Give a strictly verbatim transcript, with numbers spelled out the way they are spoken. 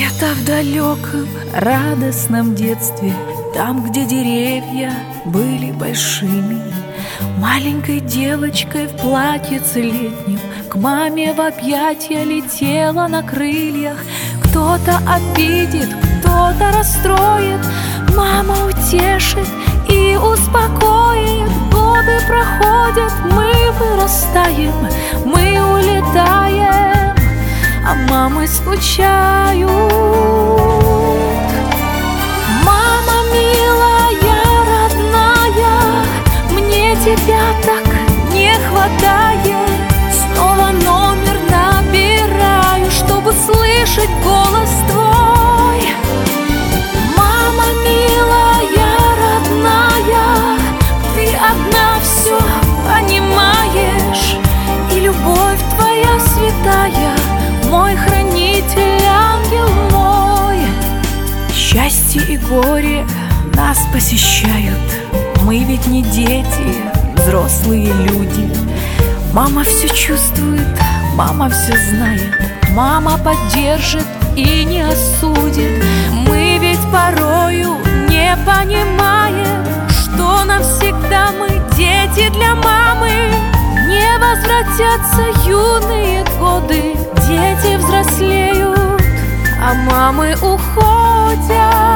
Где-то в далеком радостном детстве, там, где деревья были большими, маленькой девочкой в платьице летнем к маме в объятия летела на крыльях. Кто-то обидит, кто-то расстроит, мама утешит и успокоит. Годы проходят, мы вырастаем, мы улетаем, а мамы скучают. Мама милая, родная, мне тебя так не хватает. Снова номер набираю, чтобы слышать голос твой. Мама милая, родная, ты одна все понимаешь, и любовь твоя святая, мой хранитель, ангел мой. Счастье и горе нас посещают, мы ведь не дети, взрослые люди. Мама все чувствует, мама все знает, мама поддержит и не осудит. Мы ведь порою не понимаем, что навсегда мы дети для мамы. Не возвратятся юные годы, дети взрослеют, а мамы уходят.